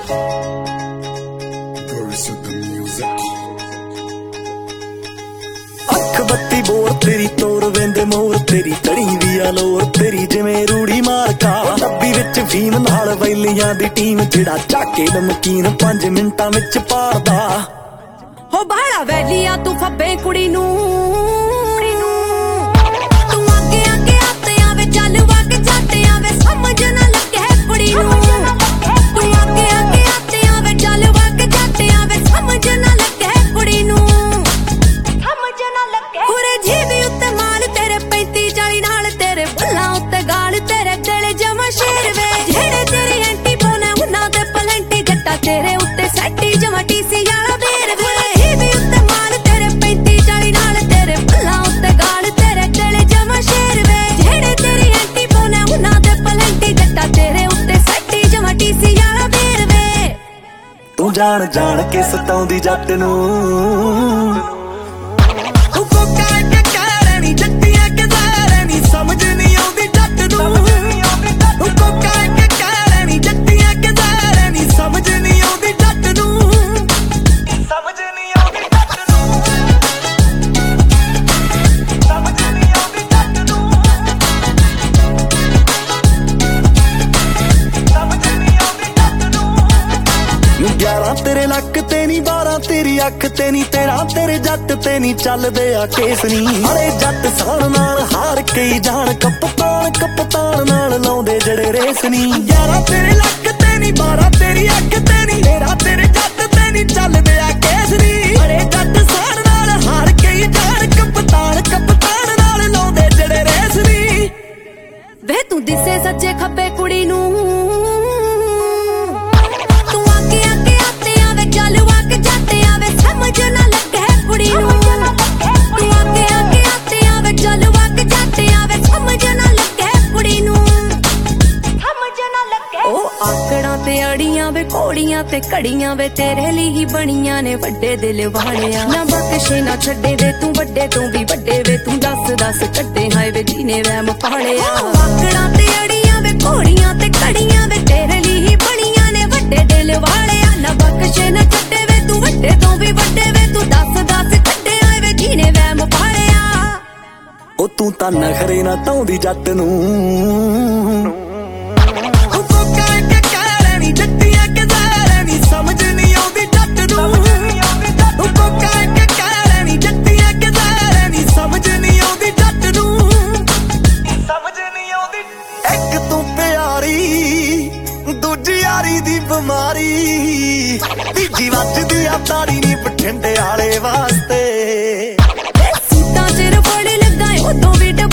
ਅੱਖ ਬੱਤੀ ਬੋਰ ਤੇਰੀ ਤੋਰ ਵੰਦੇ ਮੋਰ ਤੇਰੀ ਚੜੀ ਦੀ ਆ ਲੋਰ ਤੇਰੀ ਜਿਵੇਂ ਰੂੜੀ ਮਾਰਕਾ ਡੱਬੀ ਵਿੱਚ ਫੀਮ ਨਾਲ ਵੈਲੀਆਂ ਦੀ ਟੀਮ ਜਿਹੜਾ ਚਾਕੇ ਨਮਕੀਨ 5 ਮਿੰਟਾਂ ਵਿੱਚ ਪਾੜਦਾ ਹੋ ਬਾਹਲਾ ਵੈਲੀਆਂ ਤੂੰ ਫੱਬੇ ਕੁੜੀ ਨੂੰ ਤੂੰ ਅੱਗੇ ਅੱਗੇ ਆਤਿਆਂ ਵੇ ਚੱਲ ਵਗ ਜਾਟਿਆਂ ਵੇ ਸਮਝ ਨਾ ਲੱਗੇ ਕੁੜੀ ਨੂੰ ਤੂੰ ਅੱਗੇ ਅੱਗੇ ਆਤਿਆਂ ਵੇ ਚੱਲ ਵਗ ਜਾਟਿਆਂ ਵੇ ਸਮਝ ਨਾ ਲੱਗੇ ਕੁੜੀ ਨੂੰ ਸਮਝ ਨਾ ਲੱਗੇ ਪੂਰੇ ਜੀਵੀ ਉੱਤੇ ਮਾਲ ਤੇਰੇ 35 40 ਨਾਲ ਤੇਰੇ ਬੁੱਲਾਂ ਉੱਤੇ ਗਾਲ ਤੇਰੇ ਦਿਲ ਜਮਾ ਸ਼ੇਰ ਵੇ ਜਿਹੜੇ ਤੇਰੀ ਐਂਟੀ ਬੋਲੇ ਉਹਨਾਂ ਦੇ ਪਲੰਟੀ ਜੱਟਾ ਤੇਰੇ ਉੱਤੇ ਸੈੱਟੀ ਜਮਾ ਟੀਸੀ ਵਾਲਾ ਵੀਰ ਵੇ ਜੀਵੀ ਉੱਤੇ ਮਾਲ ਤੇਰੇ 35 40 ਨਾਲ ਤੇਰੇ ਬੁੱਲਾਂ ਉੱਤੇ ਗਾਲ ਤੇਰੇ ਦਿਲ ਜਮਾ ਸ਼ੇਰ ਵੇ ਜਿਹੜੇ ਤੇਰੀ ਐਂਟੀ ਬੋਲੇ ਉਹਨਾਂ ਦੇ ਪਲੰਟੀ ਜੱਟਾ ਤੇਰੇ ਉੱਤੇ ਸੈੱਟੀ ਜਮਾ ਟੀਸੀ ਵਾਲਾ ਵੀਰ ਵੇ ਤੂੰ ਜਾਣ ਜਾਣ ਕੇ ਸਤਾਉਂਦੀ ਜੱਟ ਨੂੰ ਸਮਝ ਨਹੀਂ ਆਉਂਦੀ ਜੱਟ ਨੂੰ ਉਹ ਕੋਕਾ ਕੇ ਕਹਿ ਲੈਣੀ ਜੱਟੀਆਂ ਕਿਦਾਂ ਨਹੀਂ ਸਮਝ ਨਹੀਂ ਆਉਂਦੀ ਜੱਟ ਨੂੰ ਸਮਝ ਨਹੀਂ ਆਉਂਦੀ ਜੱਟ ਨੂੰ ਸਮਝ ਨਹੀਂ ਆਉਂਦੀ ਜੱਟ ਨੂੰ ਸਮਝ ਨਹੀਂ ਆਉਂਦੀ ਜੱਟ ਨੂੰ 11 ਤੇਰੇ ਲੱਕ ਤੇ ਨਹੀਂ 12 ਤੇਰੀ ਅੱਖ ਤੇ ਨਹੀਂ 13 ਤੇਰੇ ਜੱਟ ਤੇ ਨਹੀਂ ਚੱਲਦੇ ਆ ਕੇਸ ਨਹੀਂ ਅਰੇ ਜੱਟ ਸਾਣ ਨਾਲ ਹਾਰ ਕੇ ਜਾਣ ਕਪਤਾਨ ਨਾਲ ਲਾਉਂਦੇ ਜਿਹੜੇ ਰੇਸ ਨਹੀਂ 11 ਤੇਰੇ ਲੱਕ ਤੇ ਨਹੀਂ 12 ਤੇਰੀ ਅੱਖ ਤੇ ਨਹੀਂ 13 ਤੇਰੇ ਜੱਟ ਤੇ ਨਹੀਂ ਚੱਲਦੇ ਆ ਕੇਸ ਨਹੀਂ ਅਰੇ ਜੱਟ ਸਾਣ ਨਾਲ ਹਾਰ ਕੇ ਜਾਣ ਕਪਤਾਨ ਨਾਲ ਲਾਉਂਦੇ ਜਿਹੜੇ ਰੇਸ ਨਹੀਂ ਵੇ ਤੂੰ ਦਿਸੇ ਸੱਜੇ ਖੱਬੇ ਕੁੜੀ ਨੂੰ ਤੂੰ ਅੱਗੇ ਅੱਗੇ ਆਤਿਆਂ ਵੇ ਚੱਲ ਵਗ ਜਾਟਿਆਂ ਵੇ ਸਮਝ ਨਾ ਲੱਗੇ ਕੁੜੀ ਨੂੰ ਤੂੰ ਅੱਗੇ ਅੱਗੇ ਆਤਿਆਂ ਵੇ ਚੱਲ ਵਗ ਜਾਟਿਆਂ ਵੇ ਸਮਝ ਨਾ ਲੱਗੇ ਕੁੜੀ ਨੂੰ ਸਮਝ ਨਾ ਲੱਗੇ ਉਹ ਆਕੜਾਂ ਤੇ ਅੜੀਆਂ ਵੇ ਘੋੜੀਆਂ ਤੇ ਘੜੀਆਂ ਵੇ ਤੇਰੇ ਲਈ ਹੀ ਬਣੀਆਂ ਨੇ ਵੱਡੇ ਦਿਲ ਵਾਲਿਆ ਨਾ ਬਖਸ਼ੇ ਨਾ ਛੱਡੇ ਵੇ ਤੂੰ ਵੱਡੇ ਤੋਂ ਵੀ ਵੱਡੇ ਵੇ ਤੂੰ ਦੱਸ ਕੱਢੇ ਹਾਏ ਵੇ ਜੀਨੇ ਵਹਿਮ ਪਾਲਿਆ ਆਕੜਾਂ ਤੇ ਅੜੀਆਂ ਵੇ ਘੋੜੀਆਂ ਤੇ ਘੜੀਆਂ ਵੇ ਤੇਰੇ ਲਈ ਹੀ ਬਣੀਆਂ ਨੇ ਵੱਡੇ ਦਿਲ ਵਾਲਿਆ ਨਾ ਬਖਸ਼ੇ ਨਾ ਛੱਡੇ ਵੇ ਤੂੰ ਵੱਡੇ ਤੋਂ ਵੀ ਵੱਡੇ ਵੇ ਤੂੰ ਦੱਸ ਕੱਢੇ ਹਾਏ ਵੇ ਜੀਨੇ ਵਹਿਮ ਪਾਲਿਆ ਉਹ ਤੂੰ ਤਾਂ ਨਖਰੇ ਨਾ ਤਾਉਂਦੀ ਜੱਟ ਨੂੰ ਉਹ ਕੋਕਾ ਕੇ ਕਹਿ ਲੈਣੀ ਜੱਟੀਆਂ ਕਿਦਾਂ ਨਹੀਂ ਸਮਝ ਨਹੀਂ ਆਉਂਦੀ ਜੱਟ ਨੂੰ ਉਹ ਕੋਕਾ ਕੇ ਕਹਿ ਲੈਣੀ ਜੱਟੀਆਂ ਕਿਦਾਂ ਨਹੀਂ ਸਮਝ ਨਹੀਂ ਆਉਂਦੀ ਜੱਟ ਨੂੰ ਸਮਝ ਨਹੀਂ ਆਉਂਦੀ ਇੱਕ ਤੂੰ ਪਿਆਰੀ ਦੂਜੀ ਯਾਰੀ ਦੀ ਬਿਮਾਰੀ ਤੀਜੀ ਵੱਜਦੀ ਆ ਤਾੜੀ ਨੀ ਬਠਿੰਡੇ ਵਾਲੇ ਵਾਸਤੇ ਸੀਤਾਂ ਚ ਰਫੜ ਲੱਗਾ ਉਦੋਂ ਵੀ